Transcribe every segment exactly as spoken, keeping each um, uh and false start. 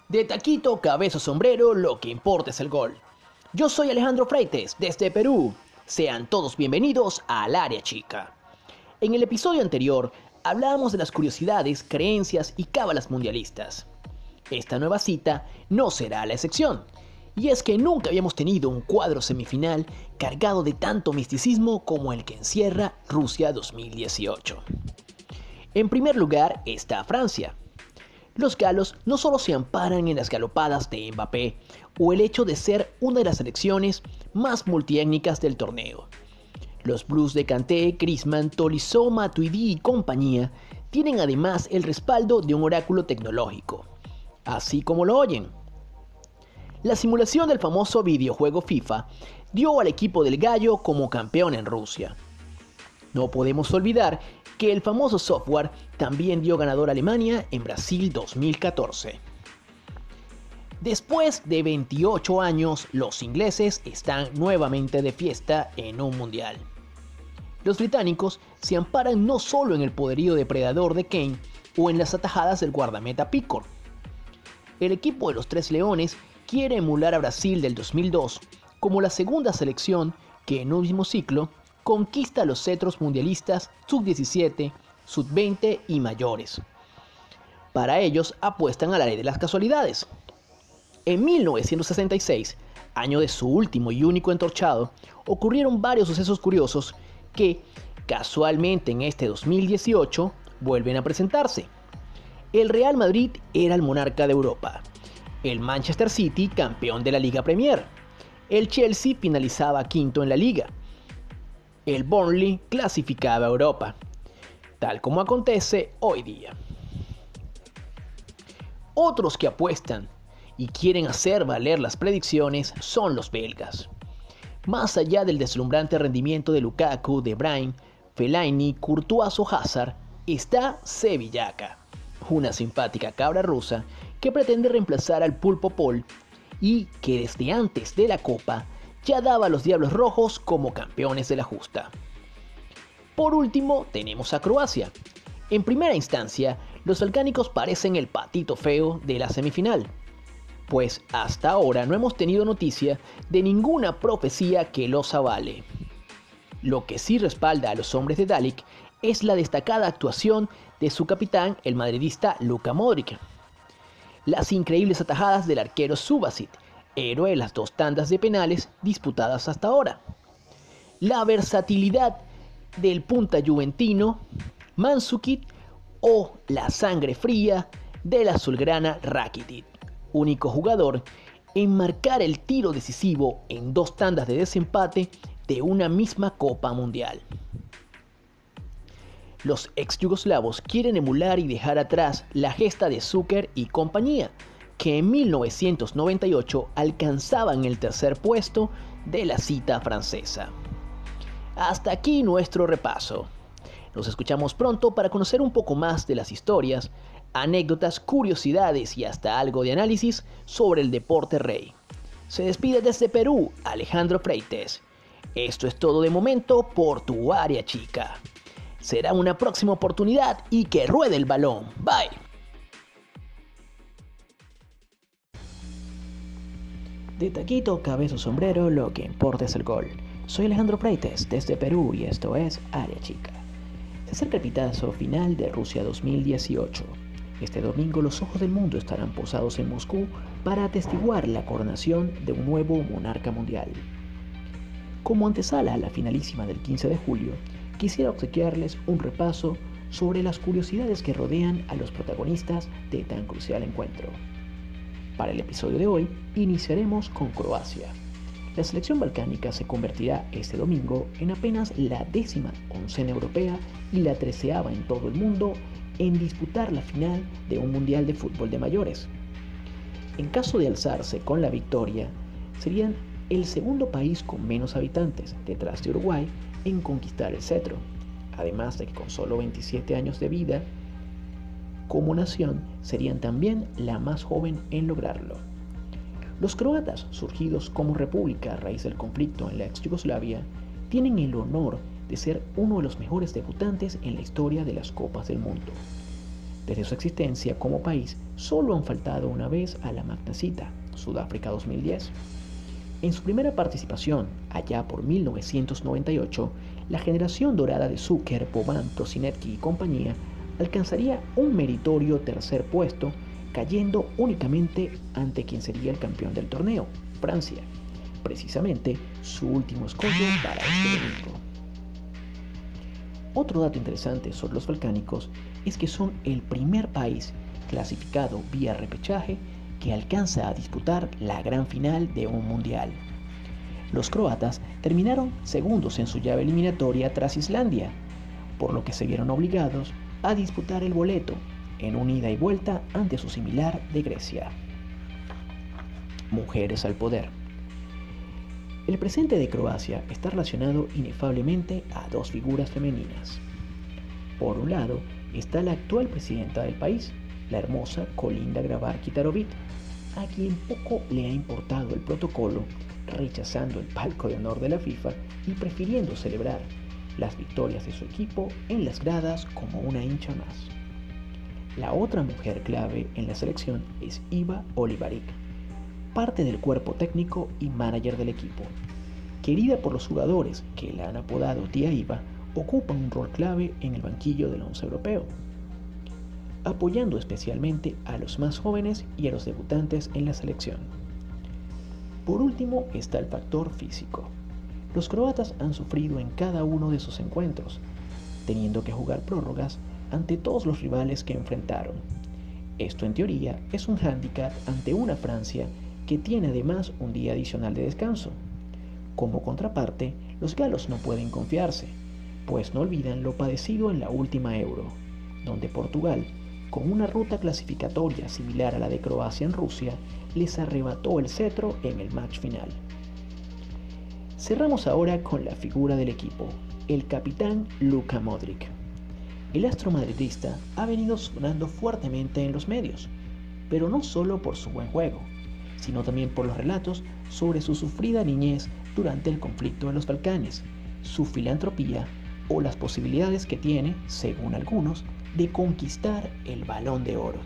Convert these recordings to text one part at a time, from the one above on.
De taquito, cabeza, sombrero, lo que importa es el gol. Yo soy Alejandro Freites, desde Perú. Sean todos bienvenidos al Área Chica. En el episodio anterior, hablábamos de las curiosidades, creencias y cábalas mundialistas. Esta nueva cita no será la excepción. Y es que nunca habíamos tenido un cuadro semifinal cargado de tanto misticismo como el que encierra Rusia dos mil dieciocho. En primer lugar está Francia. Los galos no solo se amparan en las galopadas de Mbappé o el hecho de ser una de las selecciones más multiétnicas del torneo. Los blues de Kanté, Griezmann, Tolisso, Matuidi y compañía tienen además el respaldo de un oráculo tecnológico, así como lo oyen. La simulación del famoso videojuego FIFA dio al equipo del Gallo como campeón en Rusia. No podemos olvidar que el famoso software también dio ganador a Alemania en Brasil dos mil catorce. Después de veintiocho años, los ingleses están nuevamente de fiesta en un mundial. Los británicos se amparan no solo en el poderío depredador de Kane o en las atajadas del guardameta Pickford. El equipo de los Tres Leones quiere emular a Brasil del dos mil dos como la segunda selección que en un mismo ciclo conquista los cetros mundialistas sub diecisiete, sub veinte y mayores. Para ellos apuestan a la ley de las casualidades. En mil novecientos sesenta y seis, año de su último y único entorchado, ocurrieron varios sucesos curiosos que, casualmente en este dos mil dieciocho, vuelven a presentarse. El Real Madrid era el monarca de Europa. El Manchester City, campeón de la Liga Premier. El Chelsea finalizaba quinto en la Liga. El Burnley clasificaba a Europa, tal como acontece hoy día. Otros que apuestan y quieren hacer valer las predicciones son los belgas. Más allá del deslumbrante rendimiento de Lukaku, De Bruyne, Fellaini, Courtois o Hazard, está Sevillaka, una simpática cabra rusa que pretende reemplazar al Pulpo Paul y que desde antes de la Copa ya daba a los Diablos Rojos como campeones de la justa. Por último, tenemos a Croacia. En primera instancia, los balcánicos parecen el patito feo de la semifinal, pues hasta ahora no hemos tenido noticia de ninguna profecía que los avale. Lo que sí respalda a los hombres de Dalic es la destacada actuación de su capitán, el madridista Luka Modric. Las increíbles atajadas del arquero Subasic, héroe de las dos tandas de penales disputadas hasta ahora. La versatilidad del punta juventino Mandžukić o la sangre fría del azulgrana Rakitic, único jugador en marcar el tiro decisivo en dos tandas de desempate de una misma Copa Mundial. Los ex yugoslavos quieren emular y dejar atrás la gesta de Zucker y compañía, que en mil novecientos noventa y ocho alcanzaban el tercer puesto de la cita francesa. Hasta aquí nuestro repaso. Nos escuchamos pronto para conocer un poco más de las historias, anécdotas, curiosidades y hasta algo de análisis sobre el deporte rey. Se despide desde Perú, Alejandro Freites. Esto es todo de momento por tu Área Chica. Será una próxima oportunidad y que ruede el balón. Bye. De taquito, cabeza o sombrero, lo que importa es el gol. Soy Alejandro Freites desde Perú y esto es Área Chica. Se acerca el pitazo final de Rusia dos mil dieciocho. Este domingo los ojos del mundo estarán posados en Moscú para atestiguar la coronación de un nuevo monarca mundial. Como antesala a la finalísima del quince de julio, quisiera obsequiarles un repaso sobre las curiosidades que rodean a los protagonistas de tan crucial encuentro. Para el episodio de hoy, iniciaremos con Croacia. La selección balcánica se convertirá este domingo en apenas la décima oncena europea y la treceava en todo el mundo en disputar la final de un mundial de fútbol de mayores. En caso de alzarse con la victoria, serían el segundo país con menos habitantes, detrás de Uruguay, en conquistar el cetro, además de que con solo veintisiete años de vida, como nación, serían también la más joven en lograrlo. Los croatas, surgidos como república a raíz del conflicto en la ex Yugoslavia, tienen el honor de ser uno de los mejores debutantes en la historia de las Copas del Mundo. Desde su existencia como país, solo han faltado una vez a la magna cita, Sudáfrica dos mil diez. En su primera participación, allá por mil novecientos noventa y ocho, la generación dorada de Zucker, Boban, Prosinecki y compañía alcanzaría un meritorio tercer puesto, cayendo únicamente ante quien sería el campeón del torneo, Francia, precisamente su último escollo para este domingo. Otro dato interesante sobre los balcánicos es que son el primer país clasificado vía repechaje que alcanza a disputar la gran final de un mundial. Los croatas terminaron segundos en su llave eliminatoria tras Islandia, por lo que se vieron obligados a disputar el boleto en un ida y vuelta ante su similar de Grecia. Mujeres al poder. El presente de Croacia está relacionado inefablemente a dos figuras femeninas. Por un lado está la actual presidenta del país, la hermosa Kolinda Grabar-Kitarović, a quien poco le ha importado el protocolo, rechazando el palco de honor de la FIFA y prefiriendo celebrar las victorias de su equipo en las gradas como una hincha más. La otra mujer clave en la selección es Iva Olivarik, parte del cuerpo técnico y manager del equipo. Querida por los jugadores que la han apodado Tía Iva, ocupa un rol clave en el banquillo del once europeo, apoyando especialmente a los más jóvenes y a los debutantes en la selección. Por último está el factor físico. Los croatas han sufrido en cada uno de sus encuentros, teniendo que jugar prórrogas ante todos los rivales que enfrentaron. Esto en teoría es un hándicap ante una Francia que tiene además un día adicional de descanso. Como contraparte, los galos no pueden confiarse, pues no olvidan lo padecido en la última Euro, donde Portugal, con una ruta clasificatoria similar a la de Croacia en Rusia, les arrebató el cetro en el match final. Cerramos ahora con la figura del equipo, el capitán Luka Modric. El astro madridista ha venido sonando fuertemente en los medios, pero no solo por su buen juego, sino también por los relatos sobre su sufrida niñez durante el conflicto de los Balcanes, su filantropía o las posibilidades que tiene, según algunos, de conquistar el Balón de Oro.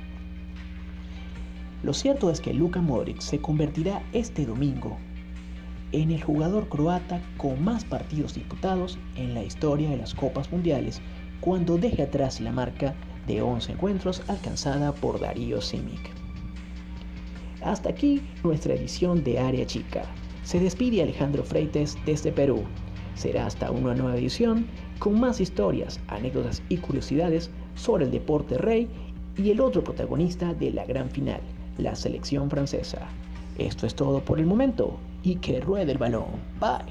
Lo cierto es que Luka Modric se convertirá este domingo en el jugador croata con más partidos disputados en la historia de las Copas Mundiales, cuando deje atrás la marca de once encuentros alcanzada por Dario Simic. Hasta aquí nuestra edición de Área Chica. Se despide Alejandro Freites desde Perú. Será hasta una nueva edición con más historias, anécdotas y curiosidades sobre el deporte rey y el otro protagonista de la gran final, la selección francesa. Esto es todo por el momento y que ruede el balón. Bye.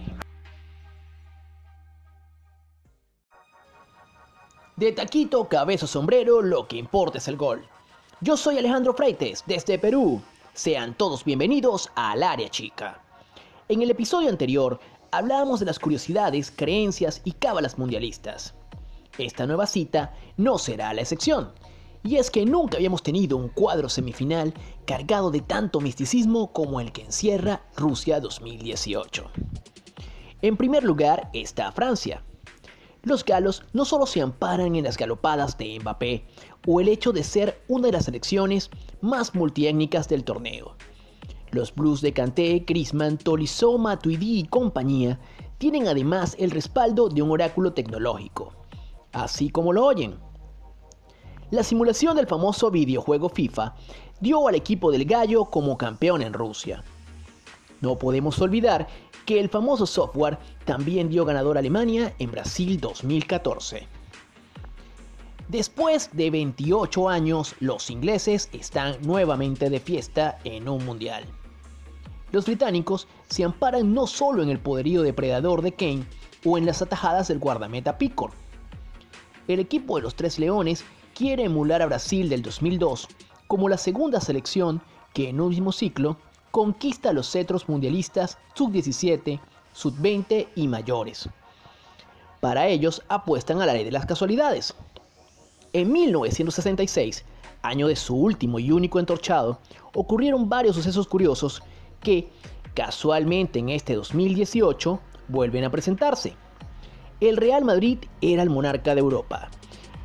De taquito, cabeza, sombrero, lo que importa es el gol. Yo soy Alejandro Freites desde Perú. Sean todos bienvenidos al Área Chica. En el episodio anterior hablábamos de las curiosidades, creencias y cábalas mundialistas. Esta nueva cita no será la excepción, y es que nunca habíamos tenido un cuadro semifinal cargado de tanto misticismo como el que encierra Rusia dos mil dieciocho. En primer lugar está Francia. Los galos no solo se amparan en las galopadas de Mbappé o el hecho de ser una de las selecciones más multiétnicas del torneo. Los Blues de Kanté, Griezmann, Tolisso, Matuidi y compañía tienen además el respaldo de un oráculo tecnológico, así como lo oyen. La simulación del famoso videojuego FIFA dio al equipo del Gallo como campeón en Rusia. No podemos olvidar que el famoso software también dio ganador a Alemania en Brasil dos mil catorce. Después de veintiocho años, los ingleses están nuevamente de fiesta en un mundial. Los británicos se amparan no solo en el poderío depredador de Kane o en las atajadas del guardameta Pickford. El equipo de los Tres Leones quiere emular a Brasil del dos mil dos como la segunda selección que en un mismo ciclo conquista los cetros mundialistas sub diecisiete, sub veinte y mayores. Para ellos apuestan a la ley de las casualidades. En mil novecientos sesenta y seis, año de su último y único entorchado, ocurrieron varios sucesos curiosos que, casualmente en este dos mil dieciocho, vuelven a presentarse. El Real Madrid era el monarca de Europa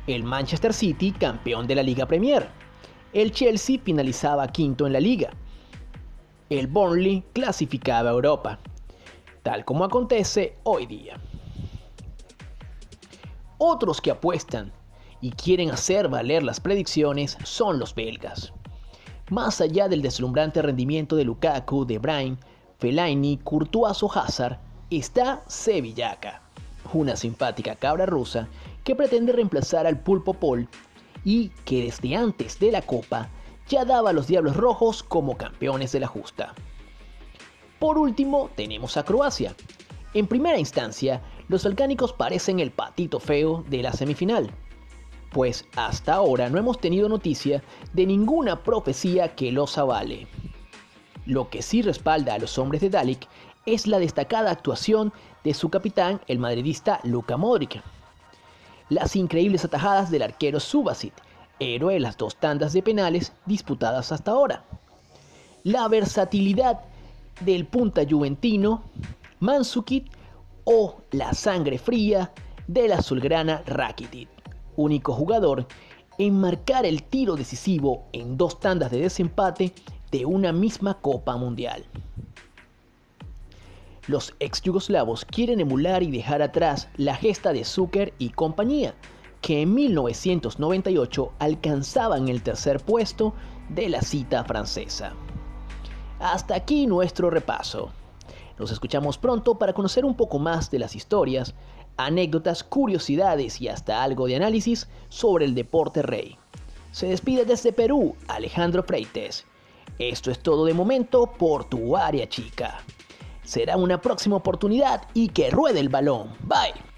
el Manchester City campeón de la Liga Premier, el Chelsea finalizaba quinto en la liga, el Burnley clasificaba a Europa, tal como acontece hoy día. Otros que apuestan y quieren hacer valer las predicciones son los belgas. Más allá del deslumbrante rendimiento de Lukaku, De Bruyne, Fellaini, Courtois o Hazard, está Sevillaka, una simpática cabra rusa que pretende reemplazar al Pulpo Paul y que desde antes de la Copa ya daba a los Diablos Rojos como campeones de la justa. Por último, tenemos a Croacia. En primera instancia, los balcánicos parecen el patito feo de la semifinal, pues hasta ahora no hemos tenido noticia de ninguna profecía que los avale. Lo que sí respalda a los hombres de Dalic es la destacada actuación de su capitán, el madridista Luka Modric. Las increíbles atajadas del arquero Subasic, héroe de las dos tandas de penales disputadas hasta ahora. La versatilidad del punta juventino Mandžukić o la sangre fría del azulgrana Rakitic, único jugador en marcar el tiro decisivo en dos tandas de desempate de una misma Copa Mundial. Los ex yugoslavos quieren emular y dejar atrás la gesta de Zucker y compañía, que en mil novecientos noventa y ocho alcanzaban el tercer puesto de la cita francesa. Hasta aquí nuestro repaso. Nos escuchamos pronto para conocer un poco más de las historias, anécdotas, curiosidades y hasta algo de análisis sobre el deporte rey. Se despide desde Perú, Alejandro Freites. Esto es todo de momento por tu área chica. Será una próxima oportunidad y que ruede el balón. Bye.